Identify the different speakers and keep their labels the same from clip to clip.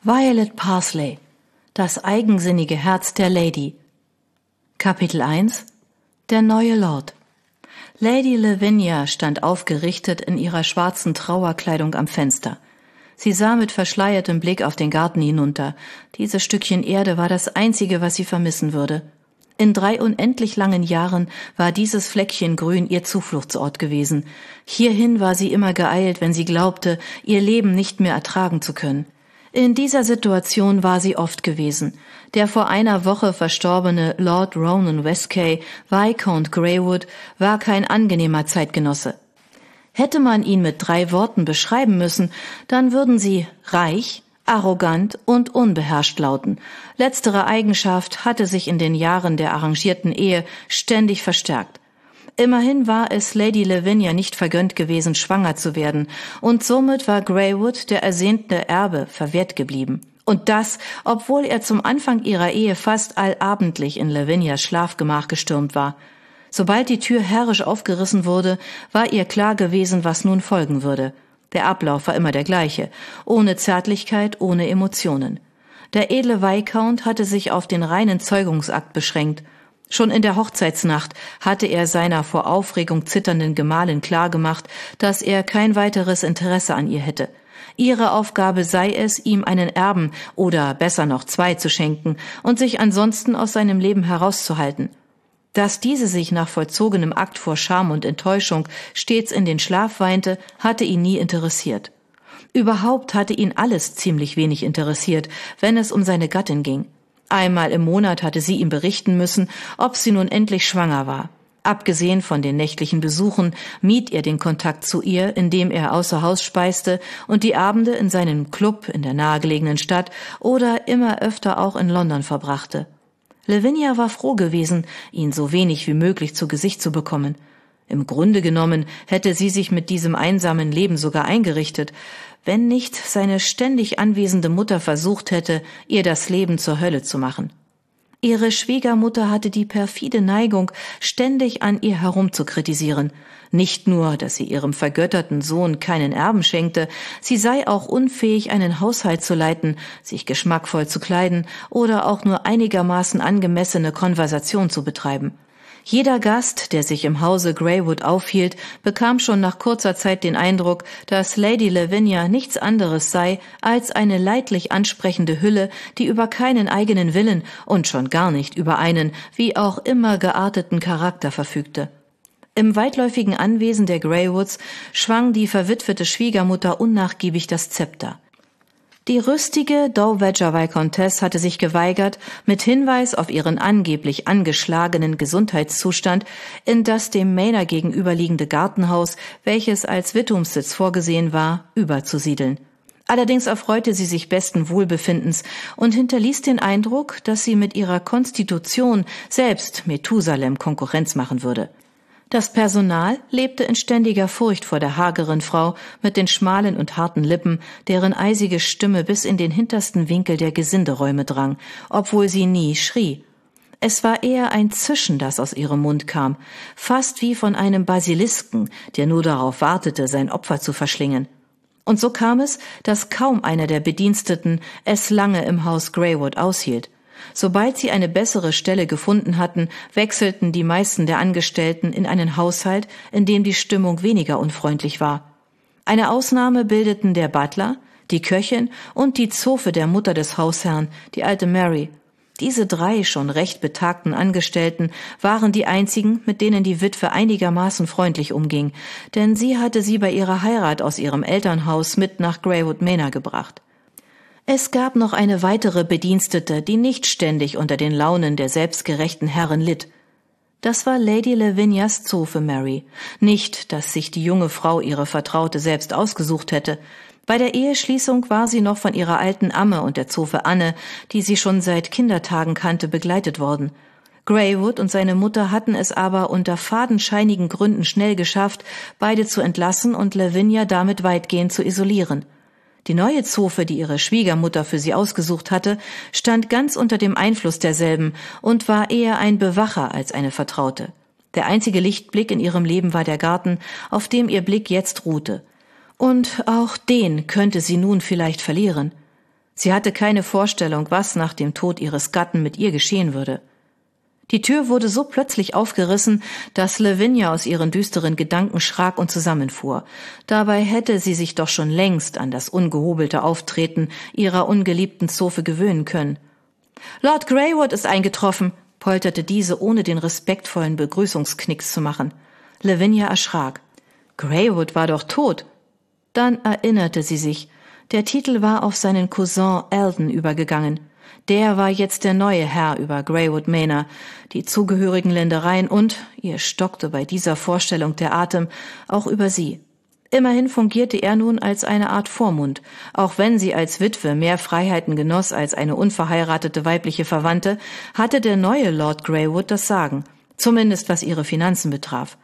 Speaker 1: Violet Parsley, das eigensinnige Herz der Lady. Kapitel 1 – Der neue Lord. Lady Lavinia stand aufgerichtet in ihrer schwarzen Trauerkleidung am Fenster. Sie sah mit verschleiertem Blick auf den Garten hinunter. Dieses Stückchen Erde war das Einzige, was sie vermissen würde. In 3 unendlich langen Jahren war dieses Fleckchen Grün ihr Zufluchtsort gewesen. Hierhin war sie immer geeilt, wenn sie glaubte, ihr Leben nicht mehr ertragen zu können. In dieser Situation war sie oft gewesen. Der vor einer Woche verstorbene Lord Ronan Westcay, Viscount Greywood, war kein angenehmer Zeitgenosse. Hätte man ihn mit 3 Worten beschreiben müssen, dann würden sie reich, arrogant und unbeherrscht lauten. Letztere Eigenschaft hatte sich in den Jahren der arrangierten Ehe ständig verstärkt. Immerhin war es Lady Lavinia nicht vergönnt gewesen, schwanger zu werden, und somit war Greywood, der ersehnte Erbe, verwehrt geblieben. Und das, obwohl er zum Anfang ihrer Ehe fast allabendlich in Lavinias Schlafgemach gestürmt war. Sobald die Tür herrisch aufgerissen wurde, war ihr klar gewesen, was nun folgen würde. Der Ablauf war immer der gleiche, ohne Zärtlichkeit, ohne Emotionen. Der edle Viscount hatte sich auf den reinen Zeugungsakt beschränkt. Schon in der Hochzeitsnacht hatte er seiner vor Aufregung zitternden Gemahlin klargemacht, dass er kein weiteres Interesse an ihr hätte. Ihre Aufgabe sei es, ihm einen Erben oder besser noch 2 zu schenken und sich ansonsten aus seinem Leben herauszuhalten. Dass diese sich nach vollzogenem Akt vor Scham und Enttäuschung stets in den Schlaf weinte, hatte ihn nie interessiert. Überhaupt hatte ihn alles ziemlich wenig interessiert, wenn es um seine Gattin ging. Einmal im Monat hatte sie ihm berichten müssen, ob sie nun endlich schwanger war. Abgesehen von den nächtlichen Besuchen mied er den Kontakt zu ihr, indem er außer Haus speiste und die Abende in seinem Club in der nahegelegenen Stadt oder immer öfter auch in London verbrachte. Lavinia war froh gewesen, ihn so wenig wie möglich zu Gesicht zu bekommen. Im Grunde genommen hätte sie sich mit diesem einsamen Leben sogar eingerichtet, wenn nicht seine ständig anwesende Mutter versucht hätte, ihr das Leben zur Hölle zu machen. Ihre Schwiegermutter hatte die perfide Neigung, ständig an ihr herum zu kritisieren. Nicht nur, dass sie ihrem vergötterten Sohn keinen Erben schenkte, sie sei auch unfähig, einen Haushalt zu leiten, sich geschmackvoll zu kleiden oder auch nur einigermaßen angemessene Konversation zu betreiben. Jeder Gast, der sich im Hause Greywood aufhielt, bekam schon nach kurzer Zeit den Eindruck, dass Lady Lavinia nichts anderes sei als eine leidlich ansprechende Hülle, die über keinen eigenen Willen und schon gar nicht über einen, wie auch immer gearteten Charakter verfügte. Im weitläufigen Anwesen der Greywoods schwang die verwitwete Schwiegermutter unnachgiebig das Zepter. Die rüstige Dowager Viscountess hatte sich geweigert, mit Hinweis auf ihren angeblich angeschlagenen Gesundheitszustand in das dem Manor gegenüberliegende Gartenhaus, welches als Wittumssitz vorgesehen war, überzusiedeln. Allerdings erfreute sie sich besten Wohlbefindens und hinterließ den Eindruck, dass sie mit ihrer Konstitution selbst Methusalem Konkurrenz machen würde. Das Personal lebte in ständiger Furcht vor der hageren Frau mit den schmalen und harten Lippen, deren eisige Stimme bis in den hintersten Winkel der Gesinderäume drang, obwohl sie nie schrie. Es war eher ein Zischen, das aus ihrem Mund kam, fast wie von einem Basilisken, der nur darauf wartete, sein Opfer zu verschlingen. Und so kam es, dass kaum einer der Bediensteten es lange im Haus Greywood aushielt. Sobald sie eine bessere Stelle gefunden hatten, wechselten die meisten der Angestellten in einen Haushalt, in dem die Stimmung weniger unfreundlich war. Eine Ausnahme bildeten der Butler, die Köchin und die Zofe der Mutter des Hausherrn, die alte Mary. Diese 3 schon recht betagten Angestellten waren die einzigen, mit denen die Witwe einigermaßen freundlich umging, denn sie hatte sie bei ihrer Heirat aus ihrem Elternhaus mit nach Greywood Manor gebracht. Es gab noch eine weitere Bedienstete, die nicht ständig unter den Launen der selbstgerechten Herren litt. Das war Lady Lavinias Zofe Mary. Nicht, dass sich die junge Frau ihre Vertraute selbst ausgesucht hätte. Bei der Eheschließung war sie noch von ihrer alten Amme und der Zofe Anne, die sie schon seit Kindertagen kannte, begleitet worden. Greywood und seine Mutter hatten es aber unter fadenscheinigen Gründen schnell geschafft, beide zu entlassen und Lavinia damit weitgehend zu isolieren. Die neue Zofe, die ihre Schwiegermutter für sie ausgesucht hatte, stand ganz unter dem Einfluss derselben und war eher ein Bewacher als eine Vertraute. Der einzige Lichtblick in ihrem Leben war der Garten, auf dem ihr Blick jetzt ruhte. Und auch den könnte sie nun vielleicht verlieren. Sie hatte keine Vorstellung, was nach dem Tod ihres Gatten mit ihr geschehen würde. Die Tür wurde so plötzlich aufgerissen, dass Lavinia aus ihren düsteren Gedanken schrak und zusammenfuhr. Dabei hätte sie sich doch schon längst an das ungehobelte Auftreten ihrer ungeliebten Zofe gewöhnen können. »Lord Greywood ist eingetroffen«, polterte diese, ohne den respektvollen Begrüßungsknicks zu machen. Lavinia erschrak. Greywood war doch tot. Dann erinnerte sie sich. Der Titel war auf seinen Cousin Eldon übergegangen. Der war jetzt der neue Herr über Greywood Manor, die zugehörigen Ländereien und, ihr stockte bei dieser Vorstellung der Atem, auch über sie. Immerhin fungierte er nun als eine Art Vormund, auch wenn sie als Witwe mehr Freiheiten genoss als eine unverheiratete weibliche Verwandte, hatte der neue Lord Greywood das Sagen, zumindest was ihre Finanzen betraf.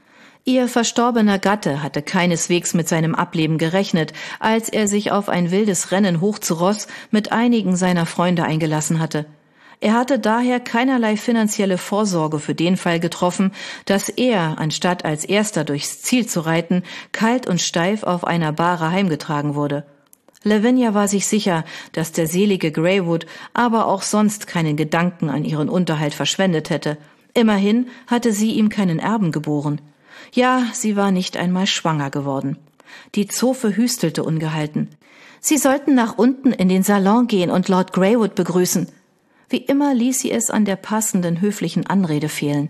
Speaker 1: Ihr verstorbener Gatte hatte keineswegs mit seinem Ableben gerechnet, als er sich auf ein wildes Rennen hoch zu Ross mit einigen seiner Freunde eingelassen hatte. Er hatte daher keinerlei finanzielle Vorsorge für den Fall getroffen, dass er, anstatt als Erster durchs Ziel zu reiten, kalt und steif auf einer Bahre heimgetragen wurde. Lavinia war sich sicher, dass der selige Greywood aber auch sonst keinen Gedanken an ihren Unterhalt verschwendet hätte. Immerhin hatte sie ihm keinen Erben geboren. Ja, sie war nicht einmal schwanger geworden. Die Zofe hüstelte ungehalten. Sie sollten nach unten in den Salon gehen und Lord Greywood begrüßen. Wie immer ließ sie es an der passenden höflichen Anrede fehlen.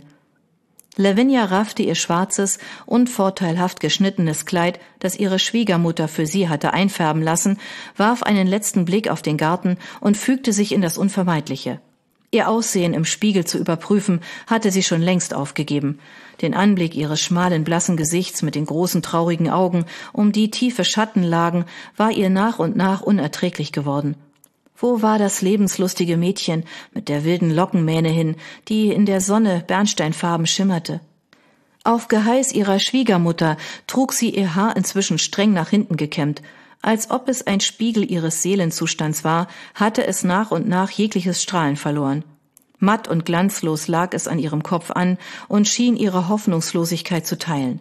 Speaker 1: Lavinia raffte ihr schwarzes, unvorteilhaft geschnittenes Kleid, das ihre Schwiegermutter für sie hatte einfärben lassen, warf einen letzten Blick auf den Garten und fügte sich in das Unvermeidliche. Ihr Aussehen im Spiegel zu überprüfen, hatte sie schon längst aufgegeben. Den Anblick ihres schmalen, blassen Gesichts mit den großen, traurigen Augen, um die tiefe Schatten lagen, war ihr nach und nach unerträglich geworden. Wo war das lebenslustige Mädchen mit der wilden Lockenmähne hin, die in der Sonne bernsteinfarben schimmerte? Auf Geheiß ihrer Schwiegermutter trug sie ihr Haar inzwischen streng nach hinten gekämmt. Als ob es ein Spiegel ihres Seelenzustands war, hatte es nach und nach jegliches Strahlen verloren. Matt und glanzlos lag es an ihrem Kopf an und schien ihre Hoffnungslosigkeit zu teilen.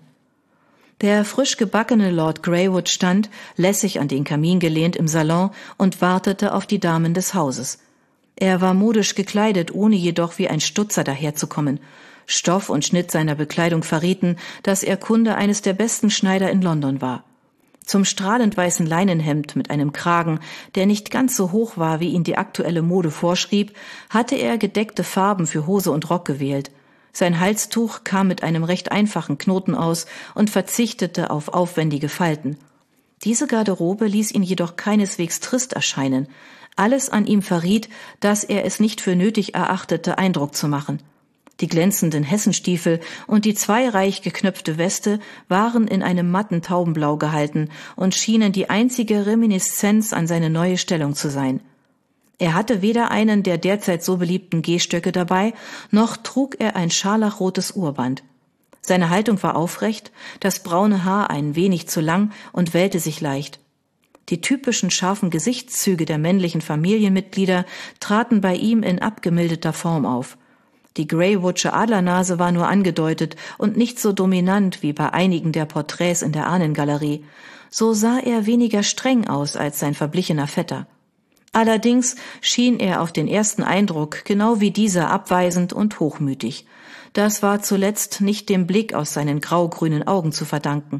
Speaker 1: Der frisch gebackene Lord Greywood stand, lässig an den Kamin gelehnt im Salon und wartete auf die Damen des Hauses. Er war modisch gekleidet, ohne jedoch wie ein Stutzer daherzukommen. Stoff und Schnitt seiner Bekleidung verrieten, dass er Kunde eines der besten Schneider in London war. Zum strahlend weißen Leinenhemd mit einem Kragen, der nicht ganz so hoch war, wie ihn die aktuelle Mode vorschrieb, hatte er gedeckte Farben für Hose und Rock gewählt. Sein Halstuch kam mit einem recht einfachen Knoten aus und verzichtete auf aufwendige Falten. Diese Garderobe ließ ihn jedoch keineswegs trist erscheinen. Alles an ihm verriet, dass er es nicht für nötig erachtete, Eindruck zu machen. Die glänzenden Hessenstiefel und die zweireich geknöpfte Weste waren in einem matten Taubenblau gehalten und schienen die einzige Reminiszenz an seine neue Stellung zu sein. Er hatte weder einen der derzeit so beliebten Gehstöcke dabei, noch trug er ein scharlachrotes Urband. Seine Haltung war aufrecht, das braune Haar ein wenig zu lang und wellte sich leicht. Die typischen scharfen Gesichtszüge der männlichen Familienmitglieder traten bei ihm in abgemilderter Form auf. Die Greywoodsche Adlernase war nur angedeutet und nicht so dominant wie bei einigen der Porträts in der Ahnengalerie. So sah er weniger streng aus als sein verblichener Vetter. Allerdings schien er auf den ersten Eindruck genau wie dieser abweisend und hochmütig. Das war zuletzt nicht dem Blick aus seinen grau-grünen Augen zu verdanken.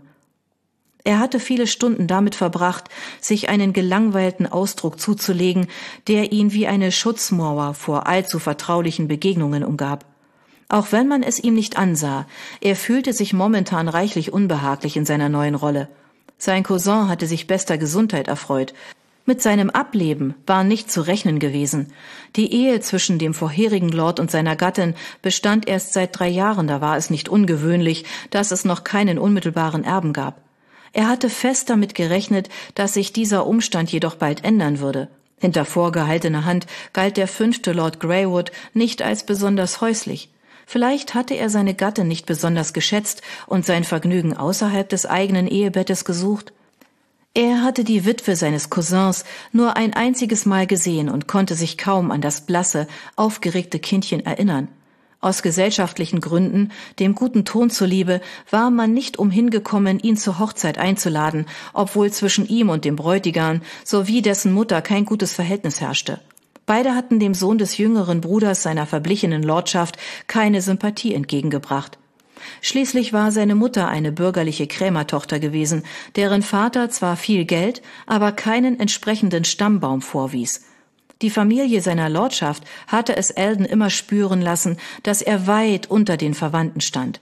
Speaker 1: Er hatte viele Stunden damit verbracht, sich einen gelangweilten Ausdruck zuzulegen, der ihn wie eine Schutzmauer vor allzu vertraulichen Begegnungen umgab. Auch wenn man es ihm nicht ansah, er fühlte sich momentan reichlich unbehaglich in seiner neuen Rolle. Sein Cousin hatte sich bester Gesundheit erfreut. Mit seinem Ableben war nicht zu rechnen gewesen. Die Ehe zwischen dem vorherigen Lord und seiner Gattin bestand erst seit 3 Jahren, da war es nicht ungewöhnlich, dass es noch keinen unmittelbaren Erben gab. Er hatte fest damit gerechnet, dass sich dieser Umstand jedoch bald ändern würde. Hinter vorgehaltener Hand galt der 5. Lord Greywood nicht als besonders häuslich. Vielleicht hatte er seine Gattin nicht besonders geschätzt und sein Vergnügen außerhalb des eigenen Ehebettes gesucht. Er hatte die Witwe seines Cousins nur ein einziges Mal gesehen und konnte sich kaum an das blasse, aufgeregte Kindchen erinnern. Aus gesellschaftlichen Gründen, dem guten Ton zuliebe, war man nicht umhin gekommen, ihn zur Hochzeit einzuladen, obwohl zwischen ihm und dem Bräutigam sowie dessen Mutter kein gutes Verhältnis herrschte. Beide hatten dem Sohn des jüngeren Bruders seiner verblichenen Lordschaft keine Sympathie entgegengebracht. Schließlich war seine Mutter eine bürgerliche Krämertochter gewesen, deren Vater zwar viel Geld, aber keinen entsprechenden Stammbaum vorwies. Die Familie seiner Lordschaft hatte es Eldon immer spüren lassen, dass er weit unter den Verwandten stand.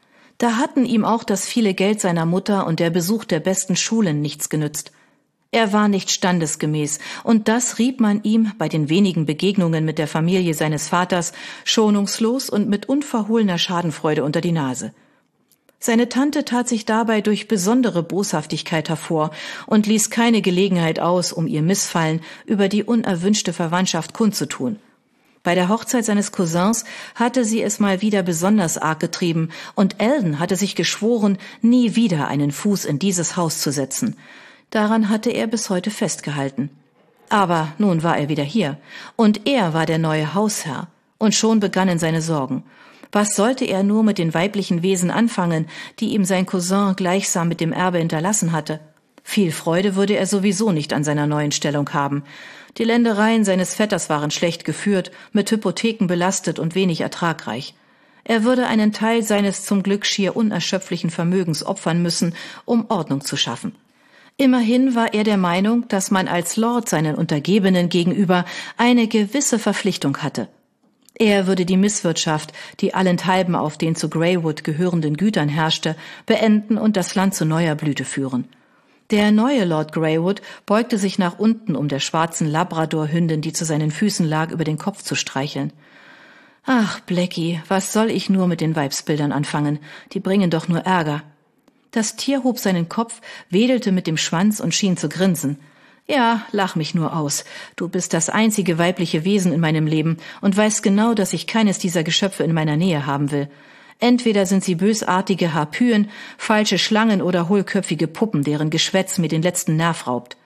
Speaker 1: Da hatten ihm auch das viele Geld seiner Mutter und der Besuch der besten Schulen nichts genützt. Er war nicht standesgemäß, und das rieb man ihm bei den wenigen Begegnungen mit der Familie seines Vaters schonungslos und mit unverhohlener Schadenfreude unter die Nase. Seine Tante tat sich dabei durch besondere Boshaftigkeit hervor und ließ keine Gelegenheit aus, um ihr Missfallen über die unerwünschte Verwandtschaft kundzutun. Bei der Hochzeit seines Cousins hatte sie es mal wieder besonders arg getrieben, und Eldon hatte sich geschworen, nie wieder einen Fuß in dieses Haus zu setzen. Daran hatte er bis heute festgehalten. Aber nun war er wieder hier, und er war der neue Hausherr, und schon begannen seine Sorgen. Was sollte er nur mit den weiblichen Wesen anfangen, die ihm sein Cousin gleichsam mit dem Erbe hinterlassen hatte? Viel Freude würde er sowieso nicht an seiner neuen Stellung haben. Die Ländereien seines Vetters waren schlecht geführt, mit Hypotheken belastet und wenig ertragreich. Er würde einen Teil seines zum Glück schier unerschöpflichen Vermögens opfern müssen, um Ordnung zu schaffen. Immerhin war er der Meinung, dass man als Lord seinen Untergebenen gegenüber eine gewisse Verpflichtung hatte. Er würde die Misswirtschaft, die allenthalben auf den zu Greywood gehörenden Gütern herrschte, beenden und das Land zu neuer Blüte führen. Der neue Lord Greywood beugte sich nach unten, um der schwarzen Labrador-Hündin, die zu seinen Füßen lag, über den Kopf zu streicheln. »Ach, Blackie, was soll ich nur mit den Weibsbildern anfangen? Die bringen doch nur Ärger.« Das Tier hob seinen Kopf, wedelte mit dem Schwanz und schien zu grinsen. »Ja, lach mich nur aus. Du bist das einzige weibliche Wesen in meinem Leben und weißt genau, dass ich keines dieser Geschöpfe in meiner Nähe haben will. Entweder sind sie bösartige Harpyen, falsche Schlangen oder hohlköpfige Puppen, deren Geschwätz mir den letzten Nerv raubt.«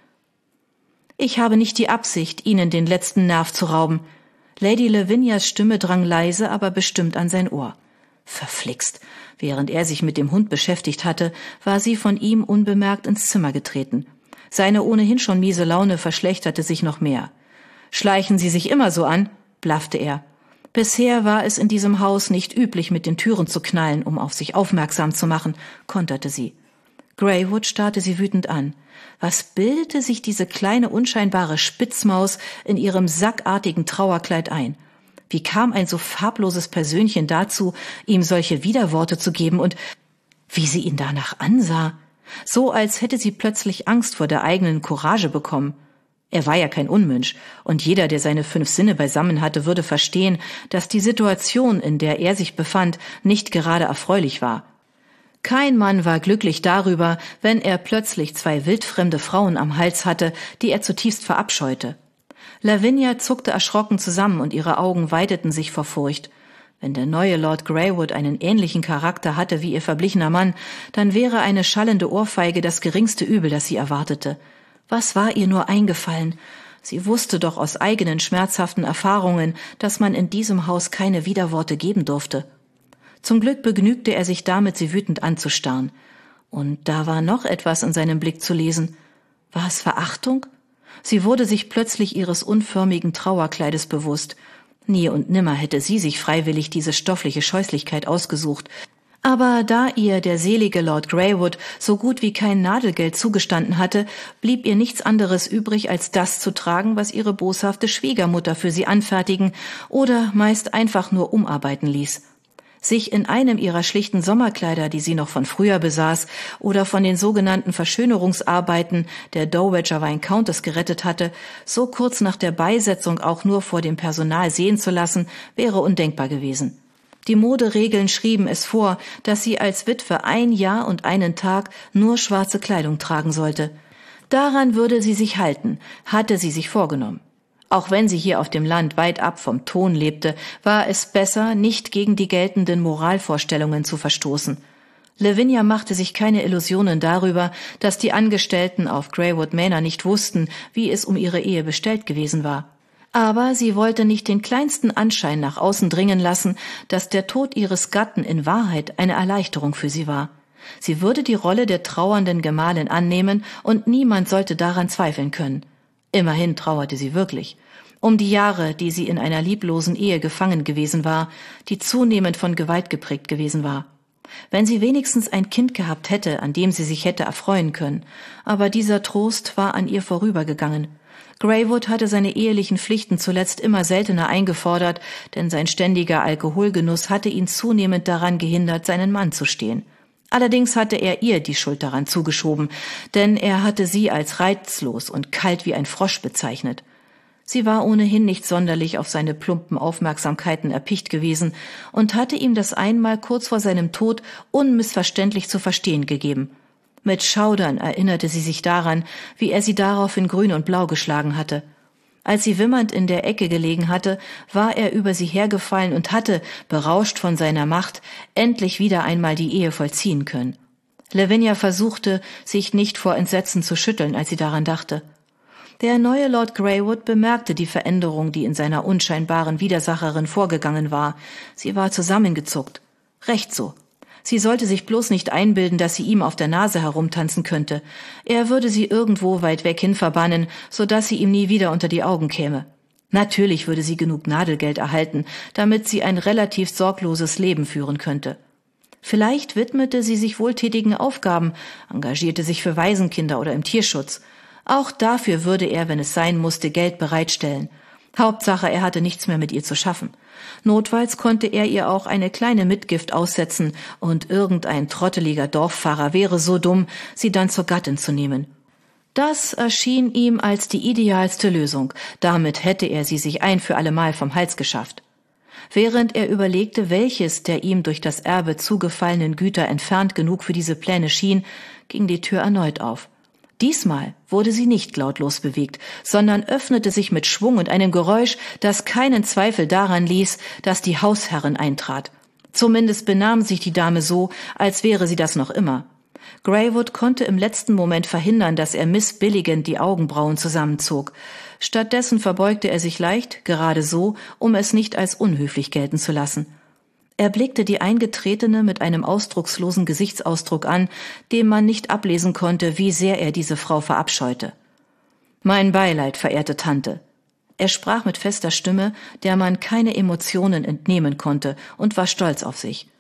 Speaker 1: »Ich habe nicht die Absicht, Ihnen den letzten Nerv zu rauben.« Lady Lavinias Stimme drang leise, aber bestimmt an sein Ohr. Verflixt. Während er sich mit dem Hund beschäftigt hatte, war sie von ihm unbemerkt ins Zimmer getreten. Seine ohnehin schon miese Laune verschlechterte sich noch mehr. »Schleichen Sie sich immer so an?« blaffte er. Bisher war es in diesem Haus nicht üblich, mit den Türen zu knallen, um auf sich aufmerksam zu machen, konterte sie. Greywood starrte sie wütend an. Was bildete sich diese kleine, unscheinbare Spitzmaus in ihrem sackartigen Trauerkleid ein? Wie kam ein so farbloses Persönchen dazu, ihm solche Widerworte zu geben, und wie sie ihn danach ansah? So, als hätte sie plötzlich Angst vor der eigenen Courage bekommen. Er war ja kein Unmensch, und jeder, der seine 5 Sinne beisammen hatte, würde verstehen, dass die Situation, in der er sich befand, nicht gerade erfreulich war. Kein Mann war glücklich darüber, wenn er plötzlich 2 wildfremde Frauen am Hals hatte, die er zutiefst verabscheute. Lavinia zuckte erschrocken zusammen und ihre Augen weiteten sich vor Furcht. Wenn der neue Lord Greywood einen ähnlichen Charakter hatte wie ihr verblichener Mann, dann wäre eine schallende Ohrfeige das geringste Übel, das sie erwartete. Was war ihr nur eingefallen? Sie wusste doch aus eigenen schmerzhaften Erfahrungen, dass man in diesem Haus keine Widerworte geben durfte. Zum Glück begnügte er sich damit, sie wütend anzustarren. Und da war noch etwas in seinem Blick zu lesen. War es Verachtung? Sie wurde sich plötzlich ihres unförmigen Trauerkleides bewusst. Nie und nimmer hätte sie sich freiwillig diese stoffliche Scheußlichkeit ausgesucht. Aber da ihr der selige Lord Greywood so gut wie kein Nadelgeld zugestanden hatte, blieb ihr nichts anderes übrig, als das zu tragen, was ihre boshafte Schwiegermutter für sie anfertigen oder meist einfach nur umarbeiten ließ. Sich in einem ihrer schlichten Sommerkleider, die sie noch von früher besaß, oder von den sogenannten Verschönerungsarbeiten der Dowager Viscountess gerettet hatte, so kurz nach der Beisetzung auch nur vor dem Personal sehen zu lassen, wäre undenkbar gewesen. Die Moderegeln schrieben es vor, dass sie als Witwe 1 Jahr und 1 Tag nur schwarze Kleidung tragen sollte. Daran würde sie sich halten, hatte sie sich vorgenommen. Auch wenn sie hier auf dem Land weit ab vom Ton lebte, war es besser, nicht gegen die geltenden Moralvorstellungen zu verstoßen. Lavinia machte sich keine Illusionen darüber, dass die Angestellten auf Greywood Manor nicht wussten, wie es um ihre Ehe bestellt gewesen war. Aber sie wollte nicht den kleinsten Anschein nach außen dringen lassen, dass der Tod ihres Gatten in Wahrheit eine Erleichterung für sie war. Sie würde die Rolle der trauernden Gemahlin annehmen und niemand sollte daran zweifeln können. Immerhin trauerte sie wirklich. Um die Jahre, die sie in einer lieblosen Ehe gefangen gewesen war, die zunehmend von Gewalt geprägt gewesen war. Wenn sie wenigstens ein Kind gehabt hätte, an dem sie sich hätte erfreuen können. Aber dieser Trost war an ihr vorübergegangen. Greywood hatte seine ehelichen Pflichten zuletzt immer seltener eingefordert, denn sein ständiger Alkoholgenuss hatte ihn zunehmend daran gehindert, seinen Mann zu stehen. Allerdings hatte er ihr die Schuld daran zugeschoben, denn er hatte sie als reizlos und kalt wie ein Frosch bezeichnet. Sie war ohnehin nicht sonderlich auf seine plumpen Aufmerksamkeiten erpicht gewesen und hatte ihm das einmal kurz vor seinem Tod unmissverständlich zu verstehen gegeben. Mit Schaudern erinnerte sie sich daran, wie er sie darauf in Grün und Blau geschlagen hatte. Als sie wimmernd in der Ecke gelegen hatte, war er über sie hergefallen und hatte, berauscht von seiner Macht, endlich wieder einmal die Ehe vollziehen können. Lavinia versuchte, sich nicht vor Entsetzen zu schütteln, als sie daran dachte. Der neue Lord Greywood bemerkte die Veränderung, die in seiner unscheinbaren Widersacherin vorgegangen war. Sie war zusammengezuckt. Recht so. Sie sollte sich bloß nicht einbilden, dass sie ihm auf der Nase herumtanzen könnte. Er würde sie irgendwo weit weg hin verbannen, so dass sie ihm nie wieder unter die Augen käme. Natürlich würde sie genug Nadelgeld erhalten, damit sie ein relativ sorgloses Leben führen könnte. Vielleicht widmete sie sich wohltätigen Aufgaben, engagierte sich für Waisenkinder oder im Tierschutz. Auch dafür würde er, wenn es sein musste, Geld bereitstellen. Hauptsache, er hatte nichts mehr mit ihr zu schaffen. Notfalls konnte er ihr auch eine kleine Mitgift aussetzen und irgendein trotteliger Dorfpfarrer wäre so dumm, sie dann zur Gattin zu nehmen. Das erschien ihm als die idealste Lösung. Damit hätte er sie sich ein für allemal vom Hals geschafft. Während er überlegte, welches der ihm durch das Erbe zugefallenen Güter entfernt genug für diese Pläne schien, ging die Tür erneut auf. Diesmal wurde sie nicht lautlos bewegt, sondern öffnete sich mit Schwung und einem Geräusch, das keinen Zweifel daran ließ, dass die Hausherrin eintrat. Zumindest benahm sich die Dame so, als wäre sie das noch immer. Greywood konnte im letzten Moment verhindern, dass er missbilligend die Augenbrauen zusammenzog. Stattdessen verbeugte er sich leicht, gerade so, um es nicht als unhöflich gelten zu lassen. Er blickte die Eingetretene mit einem ausdruckslosen Gesichtsausdruck an, dem man nicht ablesen konnte, wie sehr er diese Frau verabscheute. »Mein Beileid, verehrte Tante.« Er sprach mit fester Stimme, der man keine Emotionen entnehmen konnte, und war stolz auf sich.